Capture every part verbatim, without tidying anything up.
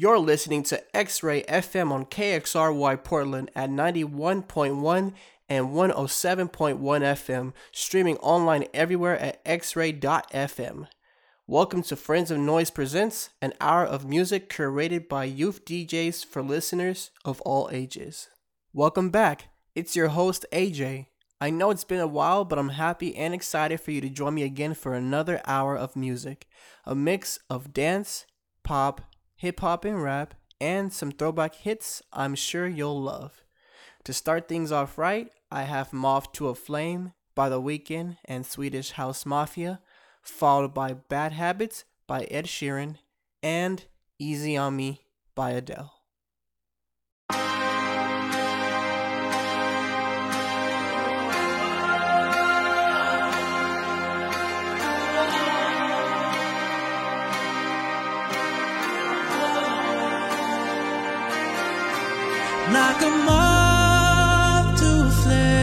You're listening to X-Ray F M on K X R Y Portland at ninety-one point one and one oh seven point one F M, streaming online everywhere at x ray dot f m. Welcome to Friends of Noise Presents, an hour of music curated by youth D Js for listeners of all ages. Welcome back. It's your host, A J. I know it's been a while, but I'm happy and excited for you to join me again for another hour of music. A mix of dance, pop, hip-hop and rap, and some throwback hits I'm sure you'll love. To start things off right, I have Moth to a Flame by The Weeknd and Swedish House Mafia, followed by Bad Habits by Ed Sheeran, and Easy on Me by Adele. Like a moth to a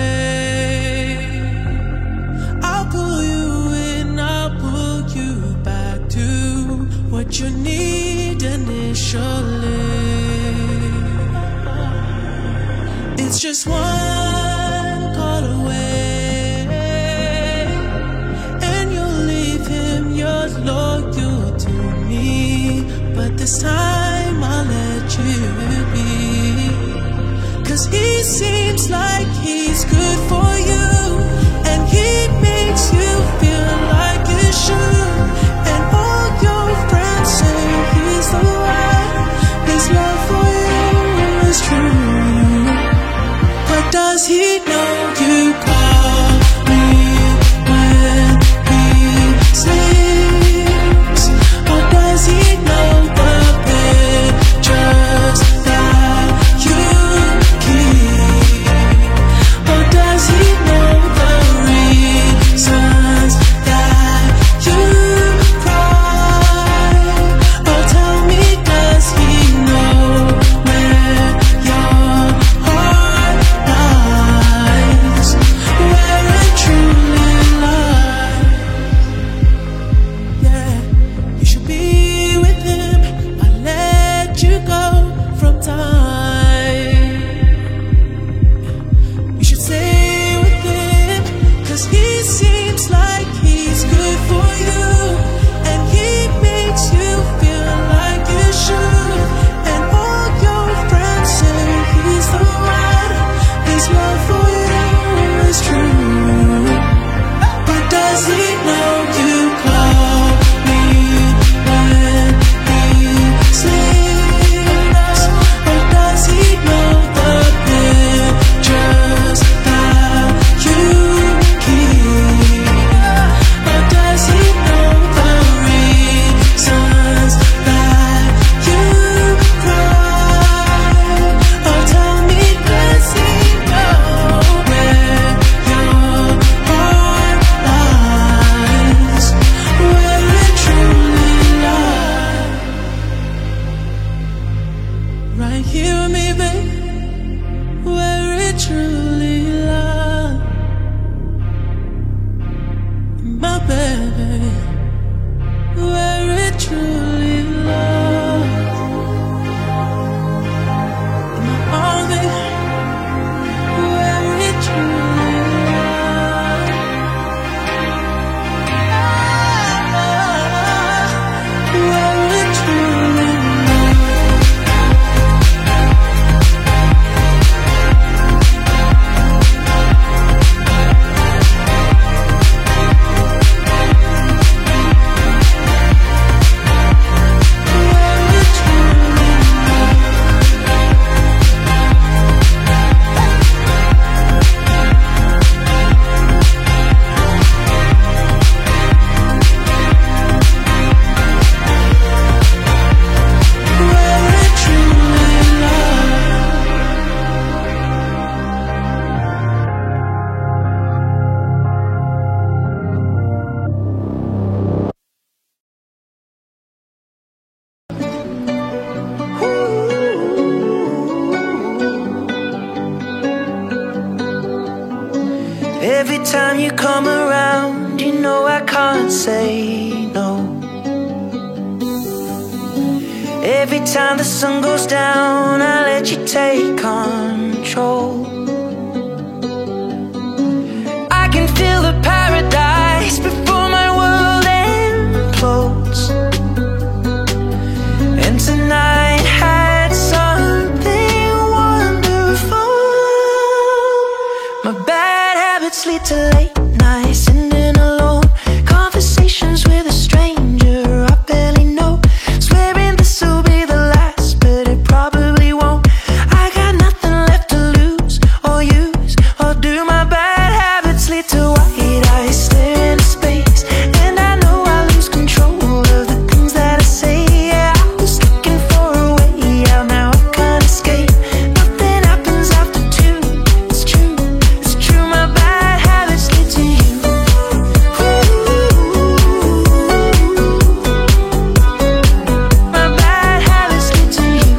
flame, I'll pull you in, I'll pull you back to what you need initially. It's just one call away, and you'll leave him, you're loyal to me, but this time I'll let you be. Cause he seems like he's good for you, and he makes you feel like you should. And all your friends say he's the one, his love for you is true. But does he know you call me when he sleeps? Or does he know the pictures that you every time you come around, you know I can't say no. Every time the sun goes down, I let you take control. I can feel the paradise before my world implodes. And tonight had something wonderful. My bad habits lead to late nights, sitting alone, conversations with a stranger I barely know, swearing this will be the last, but it probably won't. I got nothing left to lose or use or do. My bad habits lead to white eyes staring into space, and I know I lose control of the things that I say. Yeah, I was looking for a way out, now I can't escape. Nothing happens after two. It's true, it's true. My bad habits lead to you. My bad habits lead to you.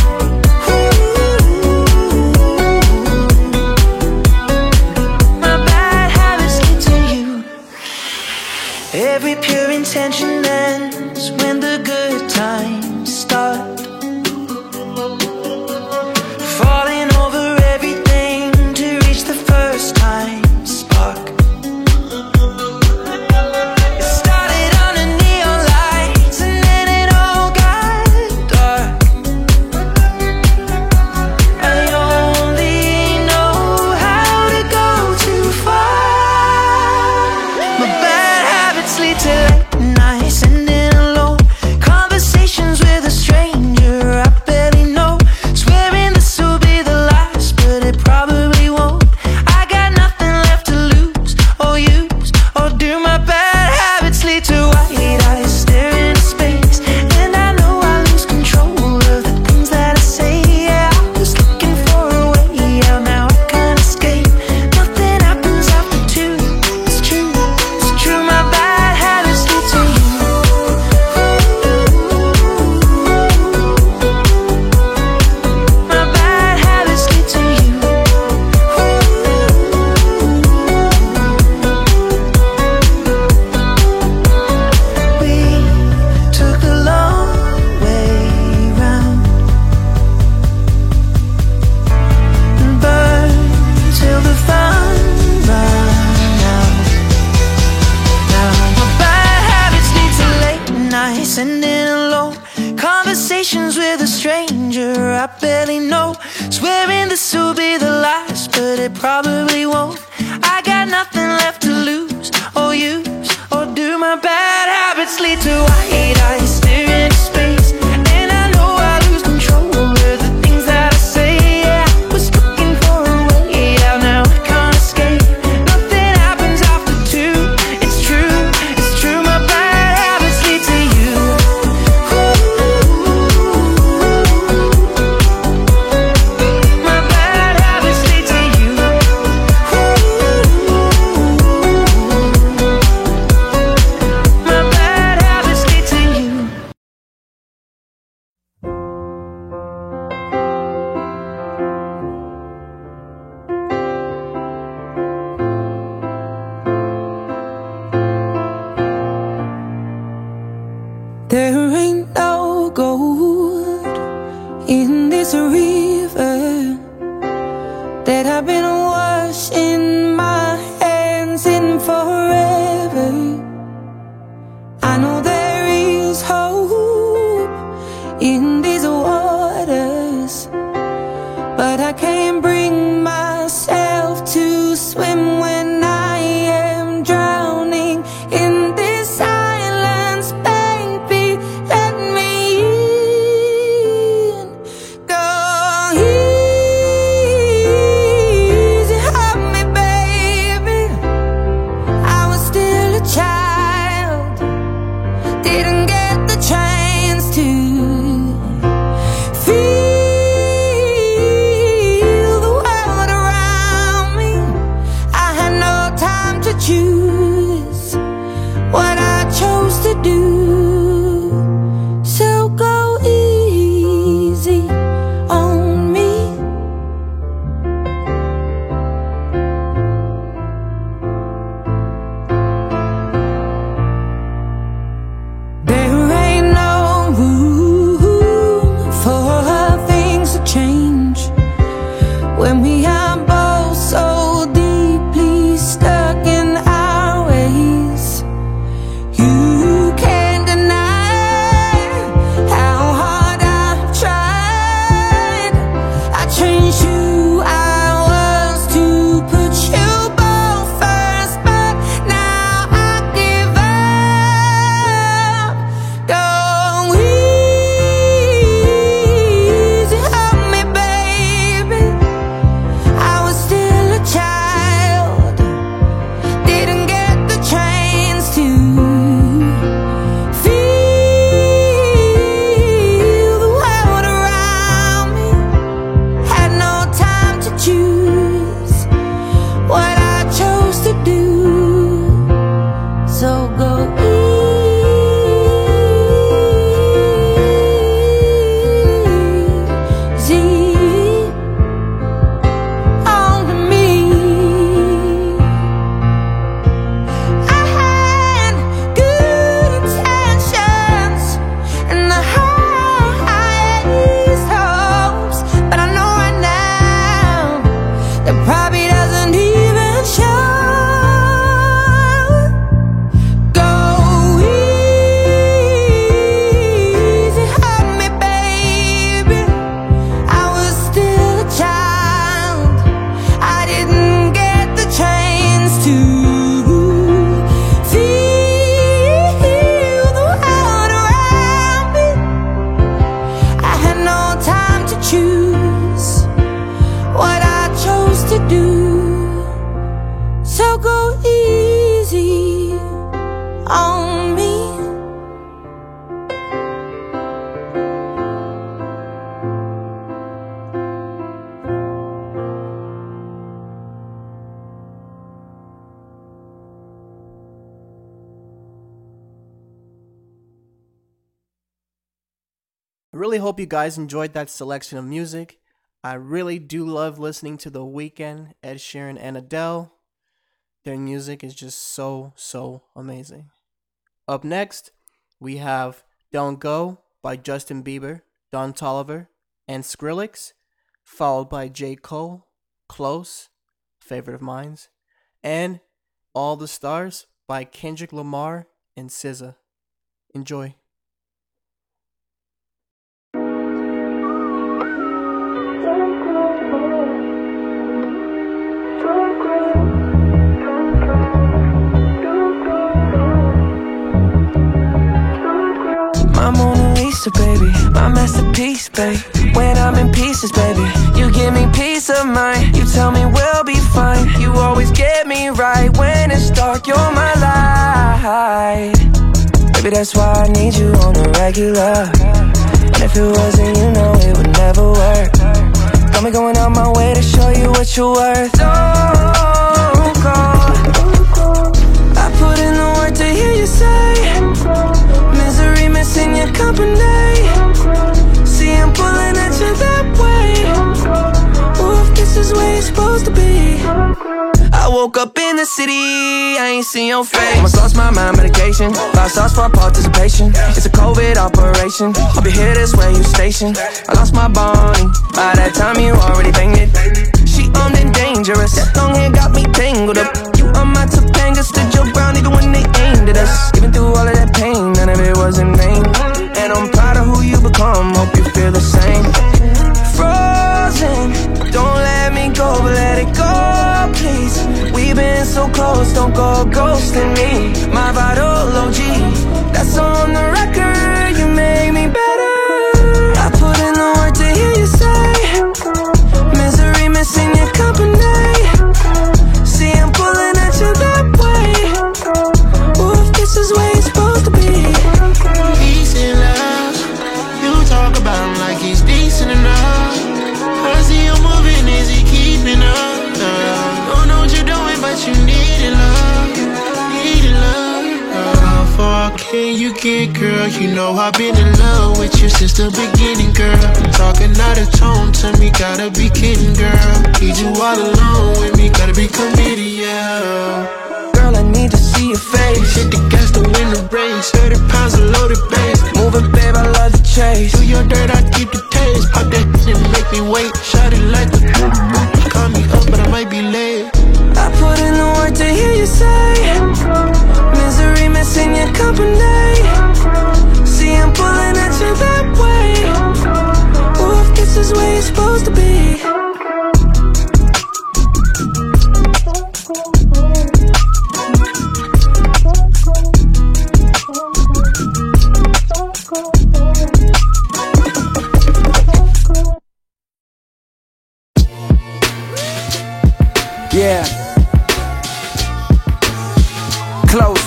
My bad habits lead to you. Every pure intention ends when the good times start. Falling over everything to reach the first time spark. It started under neon lights and then it all got dark. I only know how to go too far. My bad habits lead to late nights, sitting alone, conversations with a stranger I barely know, swearing this will be the last, but it probably won't. I got nothing left to lose or use or do. My bad habits lead to white eyes staring into space, and I know I lose control of the things that I say. Yeah, I was looking for a way out, now I can't escape. Nothing happens after two. It's true, it's true. My bad habits lead to you. My bad habits lead to you. We took the long way round and burned till the fun ran out. Now my bad habits lead to late nights, sitting alone, conversations with a stranger I barely know, swearing this will be the last, but it probably won't. I got nothing left to lose or use or do. My bad habits lead to white eyes staring into space, and I know I lose control of the things that I say. Yeah, I was looking for a way out, now I can't escape. Nothing happens after two. It's true, it's true. My bad habits lead to you. My bad habits lead to you. My bad habits lead to you. There ain't no gold in this river that I've been washing my hands in forever. I know there is hope in these waters, but I can't bring myself to swim when I am drowning in this silence. Baby, let me in. Go easy choose what I chose to do. So go easy on me. I really hope you guys enjoyed that selection of music. I really do love listening to The Weeknd, Ed Sheeran, and Adele. Their music is just so, so amazing. Up next, we have Don't Go by Justin Bieber, Don Toliver, and Skrillex, followed by J. Cole, Close, favorite of mine, and All the Stars by Kendrick Lamar and S Z A. Enjoy. My Mona Lisa, baby, my masterpiece, babe. When I'm in pieces, baby, you give me peace of mind. You tell me we'll be fine. You always get me right when it's dark. You're my light. Baby, that's why I need you on the regular. And if it wasn't, you know it would never work. Got me going out my way to show you what you're worth. Don't go. I put in the work to hear you say misery missing your company. See, I'm pulling at you that way. Ooh, if this is where you're supposed to be. I woke up in the city, I ain't seen your face. Almost lost my mind, medication. Five stars for participation. It's a COVID operation. I'll be here this way, you stationed. I lost my Bonnie. By that time, you already banged it. She armed and dangerous. That long hair got me tangled up. You on my Topanga, stood your ground even when they aimed at us. Even through all of that pain, none of it was in vain. And I'm proud of who you become, hope you feel the same. Frozen, don't let me go, but let it go, please. We've been so close, don't go ghosting me. My vital O G, that's on the record, you make me better. I put in the work to hear you say misery missing your company. See, I'm pulling at you that way. Ooh, if this is where you're supposed to be. Peace and love, you talk about him like he's decent enough. I see you moving, is he keeping up? Don't know what you're doing, but you need it, love. Need it, love. How far can you get, girl? You know I've been in love with you since the beginning, girl. Talking out of tone to me, gotta be kidding, girl. Need you all alone with me, gotta be committed, yeah. Girl, I need to see your face. Hit the gas to win the race. Thirty pounds of loaded bass. Move it, babe, I love the chase. Do your dirt, I keep the taste. Pop that shit and make me wait. Shot it like the call me up, but I might be late. I put in the work to hear you say misery missing your company. See, I'm pulling at you that way. Ooh, if this is where you're supposed to be. Yeah. Close.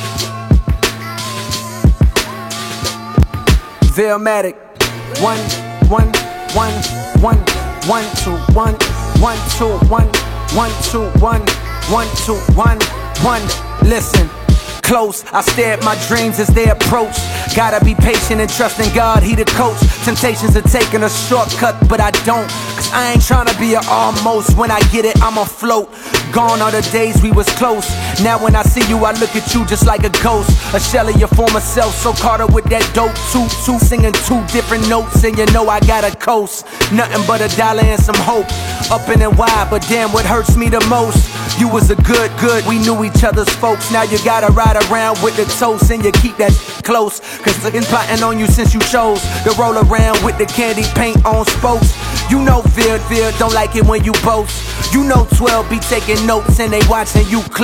Vilmatic. One, one, one, one, one, two, one, one, two, one, one, two, one, one, two, one, one. Listen. Close, I stare at my dreams as they approach. Gotta be patient and trust in God, He the coach. Temptations are taking a shortcut, but I don't. Cause I ain't tryna be a almost. When I get it, I'm afloat. Gone are the days we was close. Now when I see you, I look at you just like a ghost. A shell of your former self, so caught up with that dope. Two, two, singing two different notes, and you know I got a coast. Nothing but a dollar and some hope. Up in and wide, but damn, what hurts me the most? You was a good, good, we knew each other's folks. Now you gotta ride around with the toast, and you keep that close. Cause I've been plotting on you since you chose to roll around with the candy paint on spokes. You know Vid, Vid don't like it when you boast. You know twelve be taking notes and they watching you close.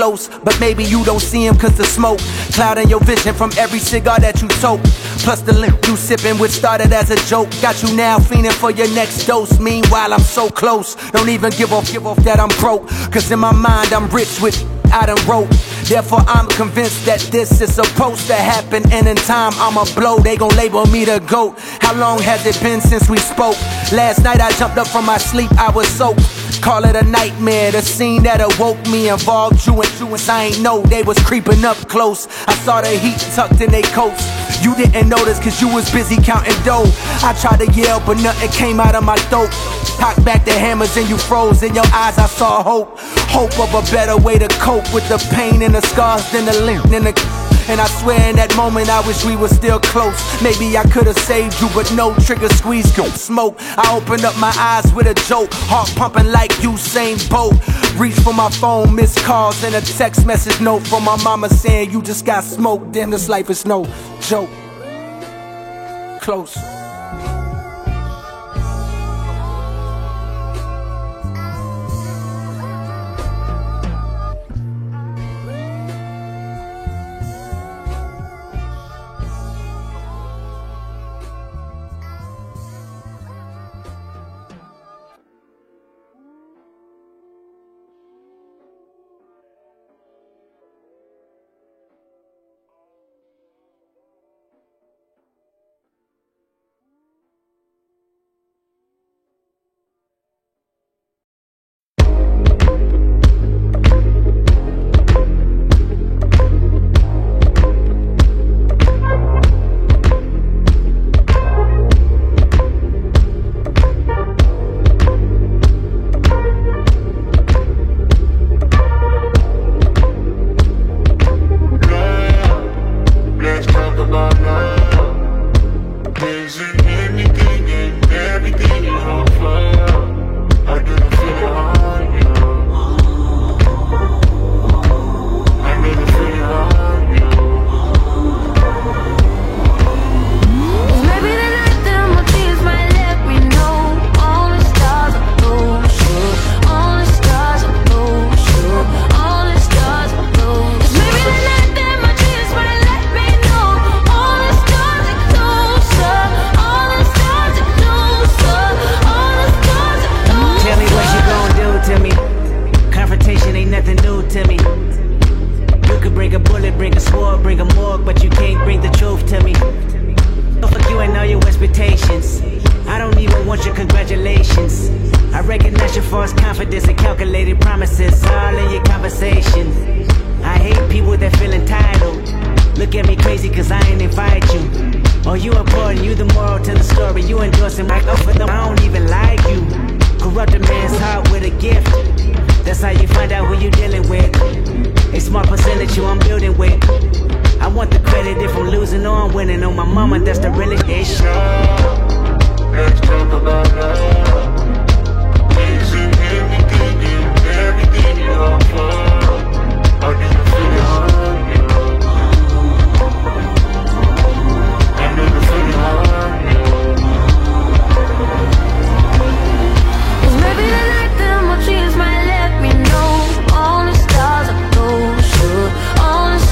but maybe you don't see him cause the smoke clouding your vision from every cigar that you toke. Plus the link you sipping, which started as a joke, got you now fiending for your next dose. Meanwhile I'm so close, don't even give off, give off that I'm broke. Cause in my mind I'm rich with I done wrote. Therefore I'm convinced that this is supposed to happen, and in time I'ma blow. They gon' label me the GOAT. How long has it been since we spoke? Last night I jumped up from my sleep, I was soaked. Call it a nightmare, the scene that awoke me involved you and you and I ain't know they was creeping up close. I saw the heat tucked in they coats. You didn't notice cause you was busy counting dough. I tried to yell but nothing came out of my throat. Cocked back the hammers and you froze. In your eyes I saw hope. Hope of a better way to cope with the pain and the scars than the limp and the... And I swear in that moment I wish we were still close. Maybe I could've saved you, but no trigger squeeze, go smoke. I opened up my eyes with a joke, heart pumping like Usain Bolt. Reach for my phone, missed calls and a text message note from my mama saying you just got smoked. Damn, this life is no joke. Close.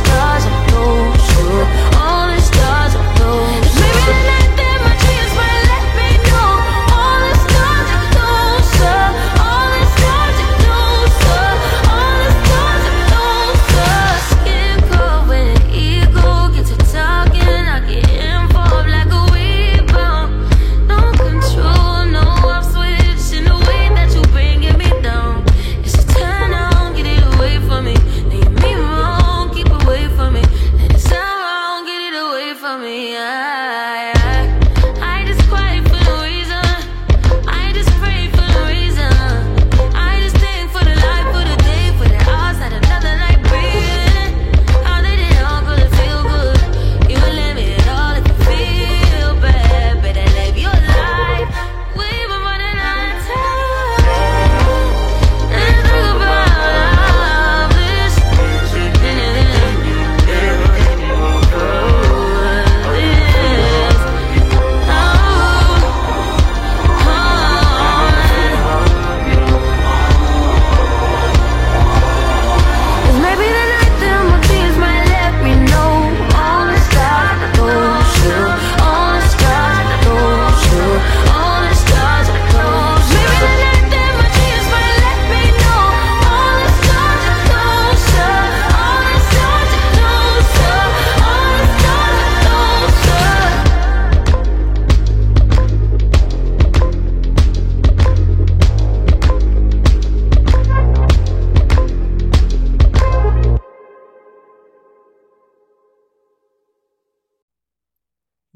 All the stars are close. Maybe the night that my dreams might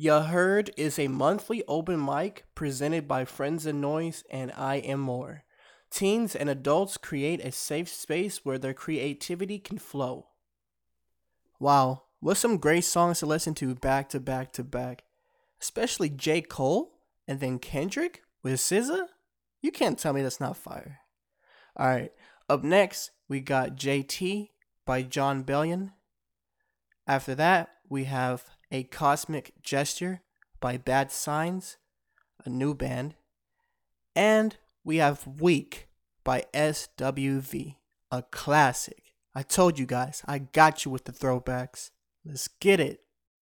Ya Heard is a monthly open mic presented by Friends and Noise and I Am More. Teens and adults create a safe space where their creativity can flow. Wow, what some great songs to listen to back to back to back. Especially J. Cole and then Kendrick with S Z A. You can't tell me that's not fire. Alright, up next we got J T by Jon Bellion. After that, we have A Cosmic Gesture by Bad Signs, a new band. And we have Weak by S W V, a classic. I told you guys, I got you with the throwbacks. Let's get it.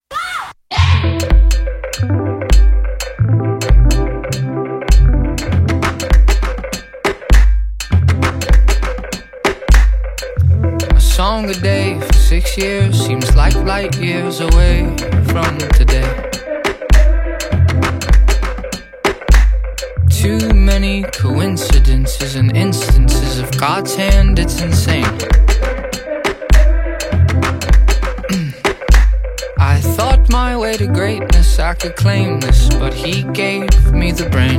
Song a day for six years seems like light years away from today. Too many coincidences and instances of God's hand, it's insane. I thought my way to greatness, I could claim this, but he gave me the brain.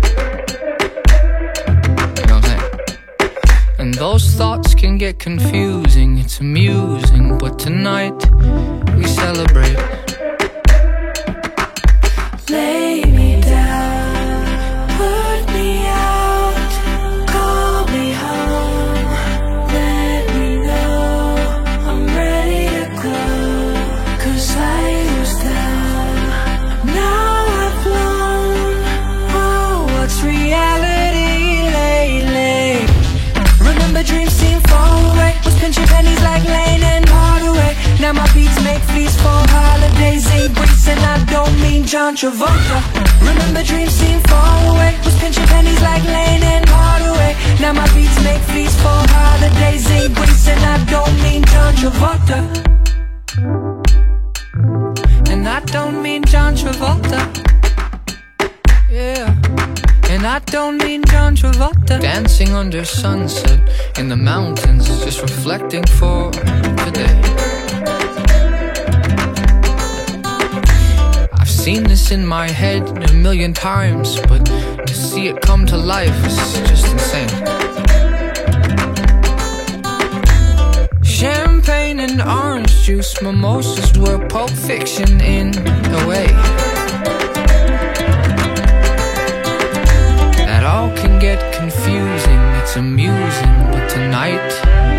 And those thoughts can get confusing, it's amusing, but tonight we celebrate. Lay me down, put me out, call me home, let me know I'm ready to go. Cause I was down, now I've blown. Oh, what's reality lately? Remember dreams seem far away, was pinching pennies like Lane and Hardaway. Now my beats make fees for holidays in Greece, and I don't mean John Travolta. Remember dreams seem far away, was pinching pennies like Lane and Hardaway. Now my beats make fees for holidays in Greece, and I don't mean John Travolta. And I don't mean John Travolta. Yeah. And I don't mean John Travolta. Dancing under sunset in the mountains, just reflecting for today. I've seen this in my head a million times, but to see it come to life is just insane. Champagne and orange juice, mimosas were Pulp Fiction in a way. That all can get confusing, it's amusing, but tonight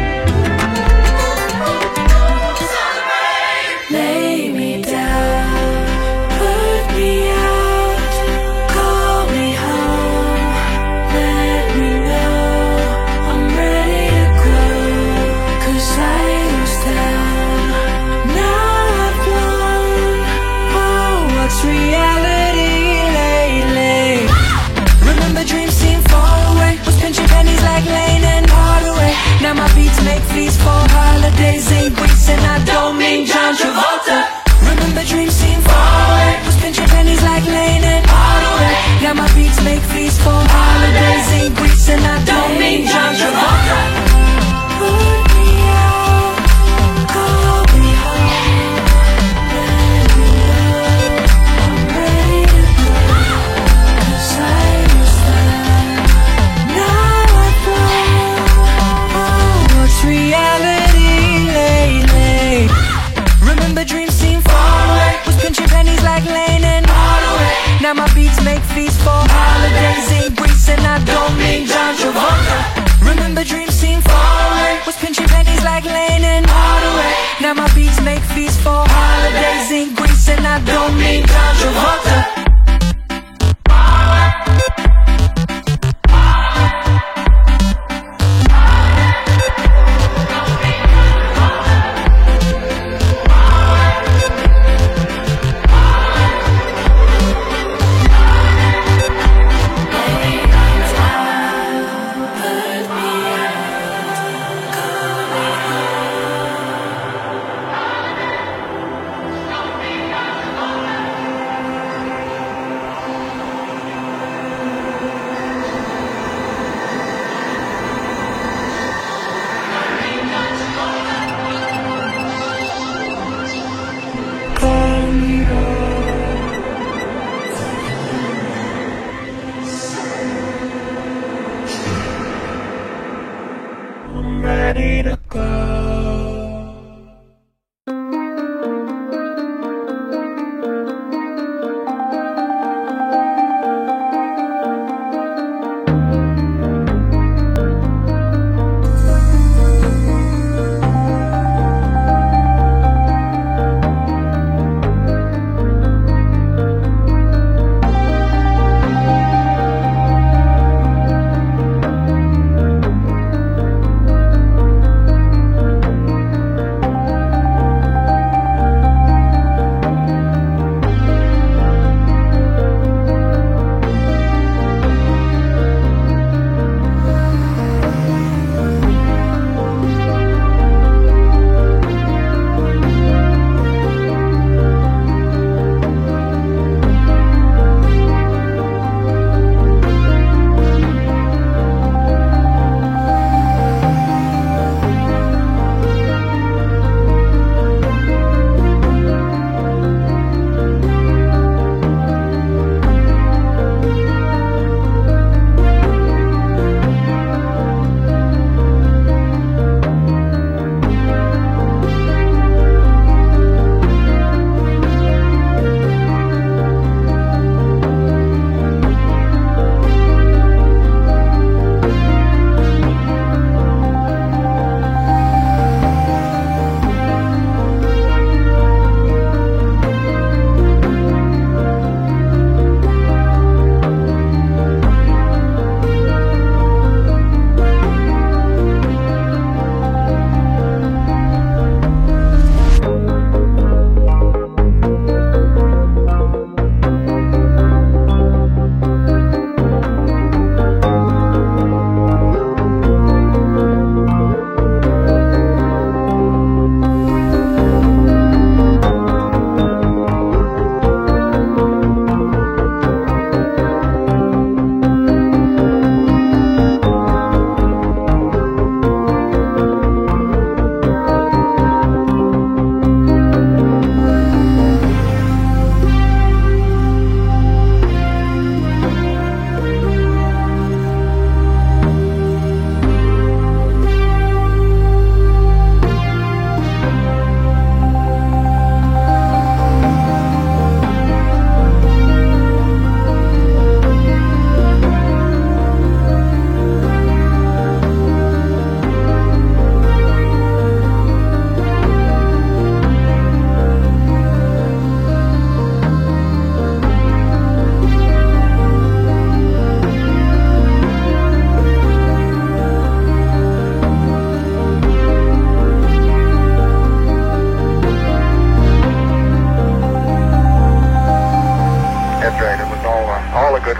lay me down, put me out, call me home, let me know I'm ready to go. Cause I was down, now I've blown. Oh, what's reality lately? Remember dreams seem far away, was pinching pennies like Lane and Hardaway. Now my beats make fees for holidays in Greece, and I don't mean John Travolta. Remember dreams seem far away, was pinching pennies like Lane and Hardaway. Now my beats make fees for holidays in Greece, and I don't mean John Travolta. Put me out, call me home, let me know I'm ready to go. Cause I was down, now I've blown. Oh, what's reality lately? Remember dreams seem far away, was pinching pennies like Lane and Hardaway. Now my beats make fees for holidays in Greece, and I don't mean John Travolta. Remember dreams seem far away, was pinching pennies like Lane and Hardaway. Now my beats make fees for holidays in Greece, and I don't mean John Travolta.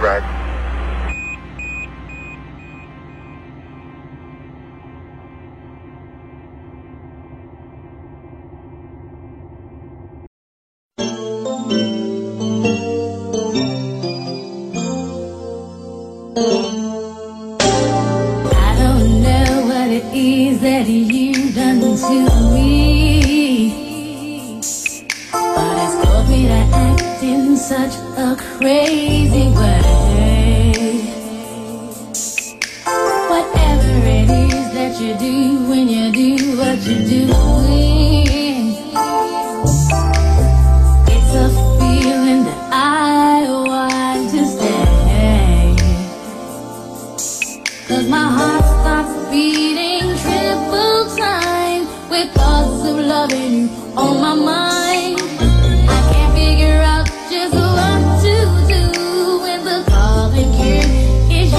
track. I don't know what it is that you've done to me, but it's caused me to act in such a crazy way. Whatever it is that you do when you do what you're doing, it's a feeling that I want to stay. Cause my heart starts beating triple time with thoughts of loving you on my mind. I can't figure out just what to do when the calling here is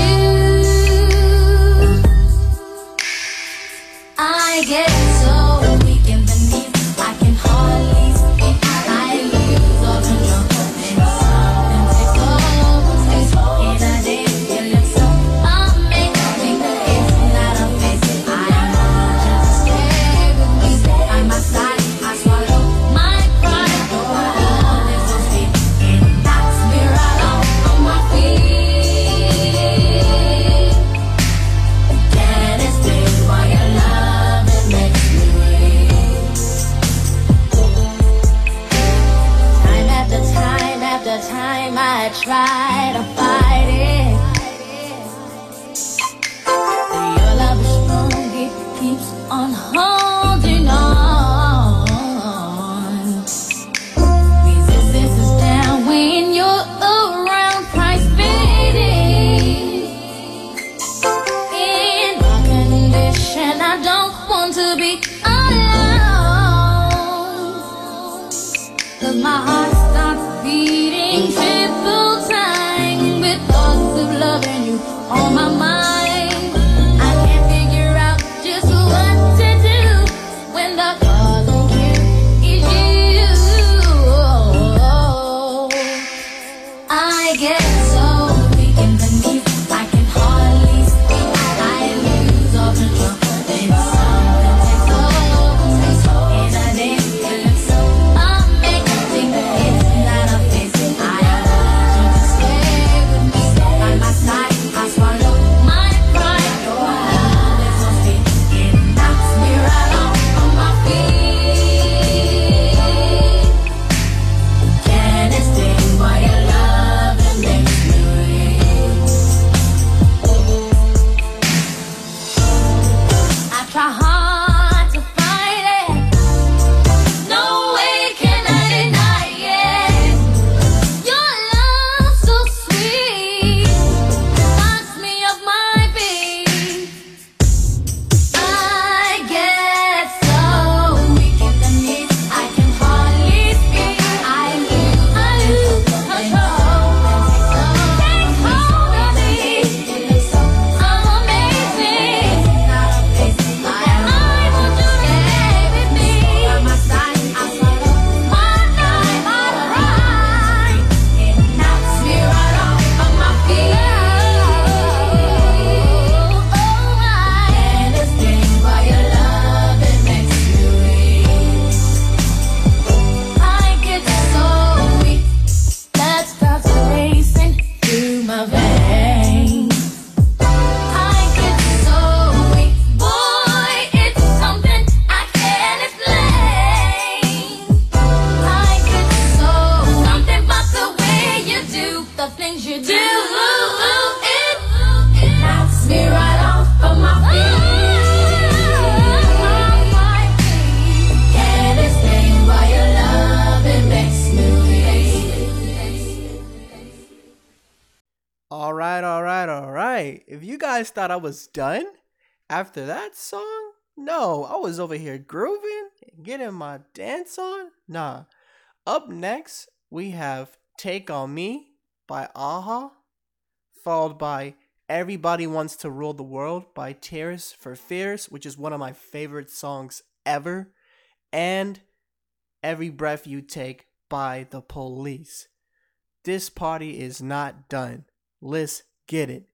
you. I get so weak in the knees, I can hardly speak. I lose all control and something takes over space. In a day, you look so amazing. It's not a face, I want you to stay with me. By my side, I swallow my pride. All this so sweet, it knocks me right off on my feet. Can it stay while your love it makes me weak? Time after time after time I try to fight it. Your love is strong, it keeps on holding on. Resistance is down when you're around, price fading. In my condition, I don't want to be alone. Cause my heart starts beating triple time with thoughts of loving you on my mind. I can't figure out just what to do when the cause on here is you. I get so weak in the knees, I can hardly speak. I lose all control and something takes over space. In a day, you look so amazing. It's not a face, I want you to stay with me. By my side, I swallow my pride. Your love is so sweet, it knocks me right off on my feet. Can it stay while your love it makes me weak? I try hard to fight it, no way can I deny it. Your love so sweet, knocks me off my feet. I get so weak in the knees, I can hardly speak. I lose, I lose control and take hold of me. You look so amazing. It's not a face, I want you to stay with me. By my side, I swallow my night, my pride. It knocks me right off of my feet. Oh, I understand why your love it makes me weak. I get so weak, blood starts racing through my veins. I get so weak, boy, it's something I can't explain. I get so something about the way you do the things you do. It, it knocks me right off of my feet. Can't explain why your love it makes me weak. All right, all right, all right. If you guys thought I was done after that song, no, I was over here grooving, getting my dance on. Nah. Up next, we have Take On Me by Aha, followed by Everybody Wants to Rule the World by Tears for Fears, which is one of my favorite songs ever, and Every Breath You Take by The Police. This party is not done. Let's get it.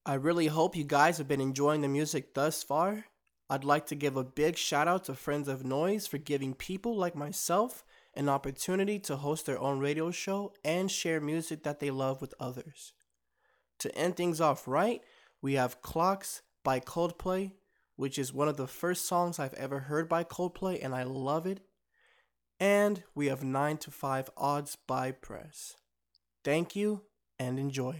I really hope you guys have been enjoying the music thus far. I'd like to give a big shout out to Friends of Noise for giving people like myself an opportunity to host their own radio show and share music that they love with others. To end things off right, we have Clocks by Coldplay, which is one of the first songs I've ever heard by Coldplay and I love it. And we have nine to five Odds by Press. Thank you and enjoy.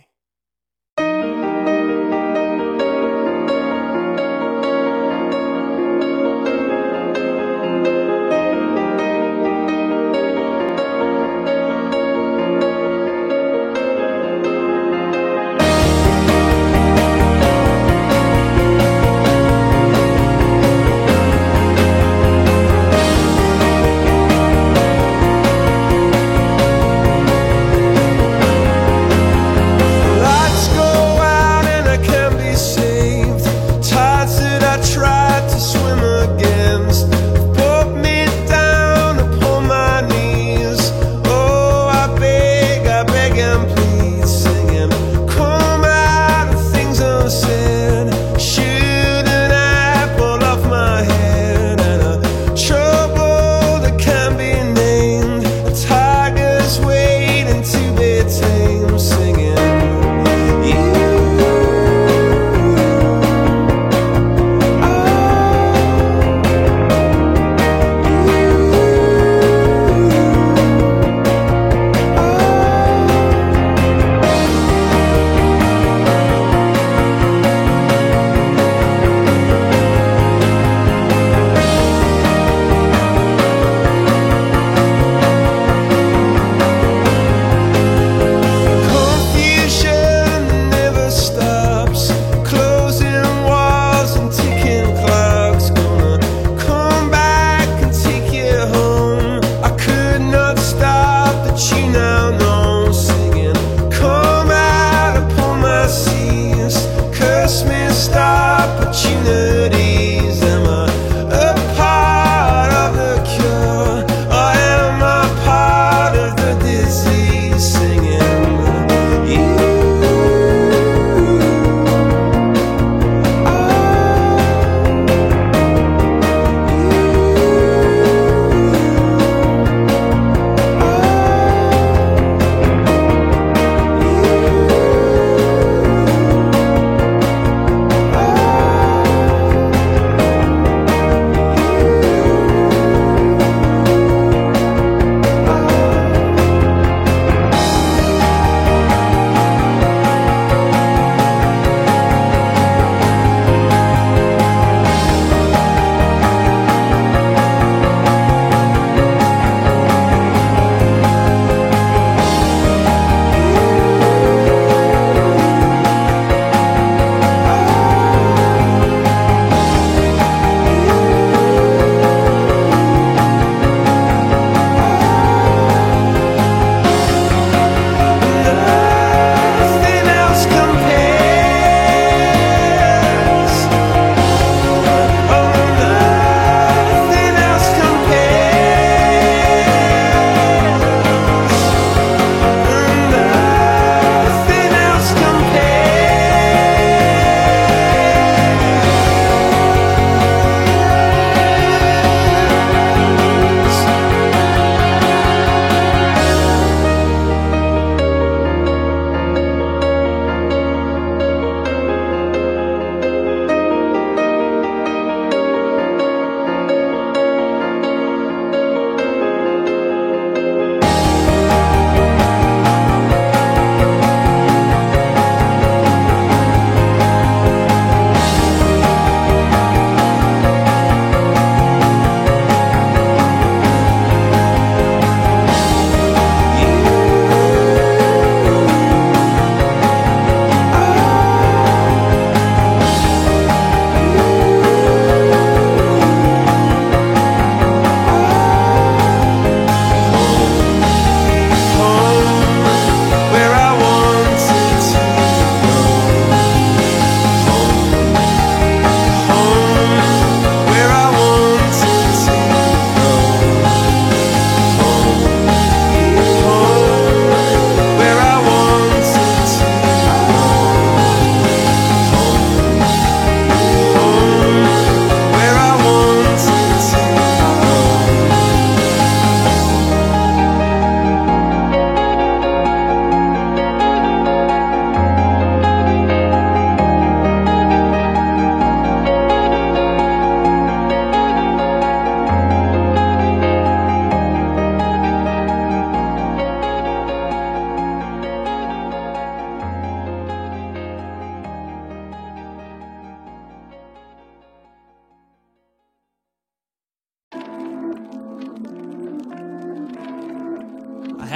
Thank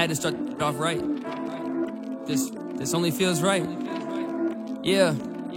had to start it off right. This, this only feels right. Yeah.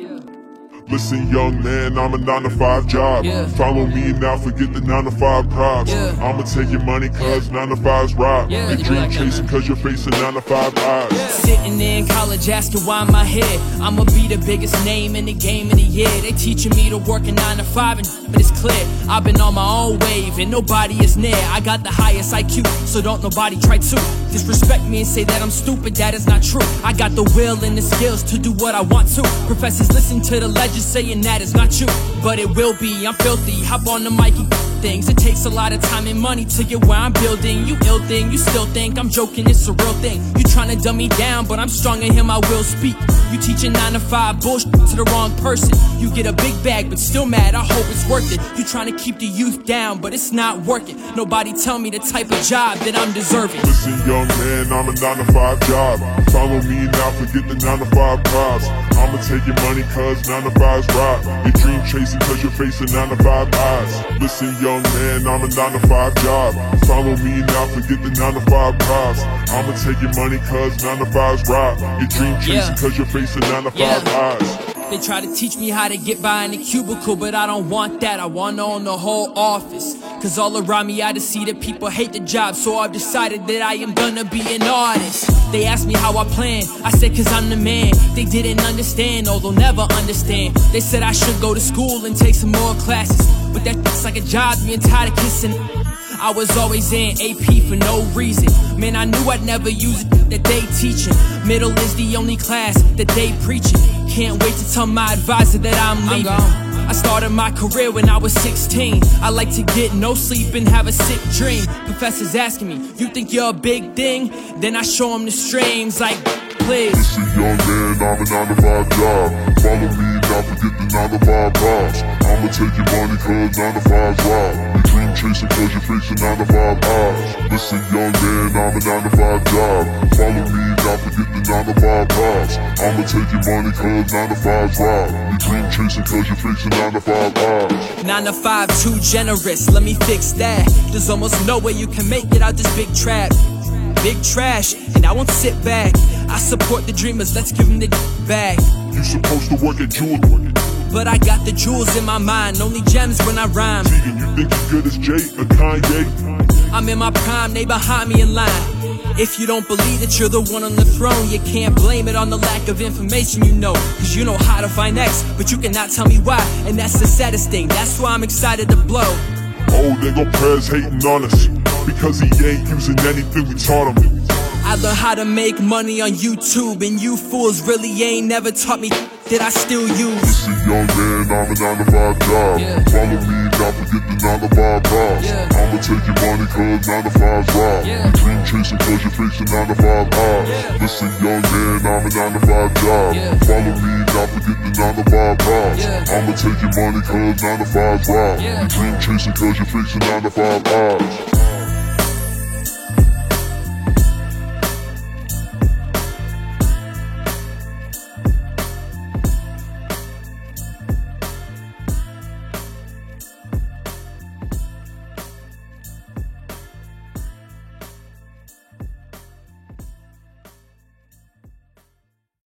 Listen, young man, I'm a nine to five job. Yeah. Follow me now, forget the nine to five cops. Yeah. I'ma take your money cause nine to five's rob. Yeah. Your dream chasing cause you're facing nine to five odds. Yeah. Sitting there in college asking why am I here? I'ma be the biggest name in the game of the year. They teaching me to work a nine to five and but it's clear I've been on my own wave and nobody is near. I got the highest I Q, so don't nobody try to disrespect me and say that I'm stupid. That is not true. I got the will and the skills to do what I want to. Professors listen to the legends saying that is not you, but it will be. I'm filthy, hop on the mic and things. It takes a lot of time and money to get where I'm building. You ill thing, you still think I'm joking, it's a real thing. You tryna dumb me down, but I'm strong in him, I will speak. You teaching nine to five bullshit to the wrong person. You get a big bag, but still mad, I hope it's worth it. You tryna keep the youth down, but it's not working. Nobody tell me the type of job that I'm deserving. Listen, young man, I'm a nine to five job. Follow me now, forget the nine to five cops. I'ma take your money cause nine to five's rob. Your dream chasing cause you're facing nine to five odds. Listen, young man, I'm a nine to five job. Follow me now, forget the nine to five cops. I'ma take your money cause nine to five's rob. Your dream chasing Yeah. cause you're facing nine to Yeah. five odds. They try to teach me how to get by in a cubicle, but I don't want that. I wanna own the whole office. Cause all around me I just see that people hate the job, so I've decided that I am gonna be an artist. They asked me how I plan, I said cause I'm the man. They didn't understand, or they'll never understand. They said I should go to school and take some more classes, but that looks like a job, being tired of kissing. I was always in A P for no reason. Man, I knew I'd never use it that they teaching. Middle is the only class that they preaching. Can't wait to tell my advisor that I'm leaving. I started my career when I was sixteen. I like to get no sleep and have a sick dream. Professors asking me, you think you're a big thing? Then I show them the streams like, please. Listen, young man, I'm a nine to five job. Follow me now, forget the nine to five cops. I'ma take your money cause nine to five's rob. Your dream chasing cause you're facing nine to five odds. Listen, young man, I'm a nine to five job. Follow me now, forget the nine to five cops. I'ma take your money cause nine to five's rob. Your dream chasing cause you're facing nine to five odds. Nine to five, too generous, let me fix that. There's almost no way you can make it out this big trap. Big trash, and I won't sit back. I support the dreamers, let's give them the back. You supposed to work at Jewel, but I got the jewels in my mind, only gems when I rhyme. Vegan, you think you good as Jay or Kanye? I'm in my prime, they behind me in line. If you don't believe that you're the one on the throne, you can't blame it on the lack of information you know. Cause you know how to find X, but you cannot tell me why. And that's the saddest thing, that's why I'm excited to blow. Oh, they go Prez hating on us because he ain't using anything we taught him. I learned how to make money on YouTube, and you fools really ain't never taught me that I still use. Listen, young man, I'm a nine to five job. Yeah. Follow me, now forget the nine to five cops. Yeah. I'ma take your money cause nine to five's rob. Yeah. Your dream chasing cause you're facing nine to five odds. Yeah. Listen, young man, I'm a nine to five job. Yeah. Follow me, now forget the nine to five cops. Yeah. I'ma take your money cause nine to five's rob. Yeah. Your dream chasing cause you're facing nine to five odds.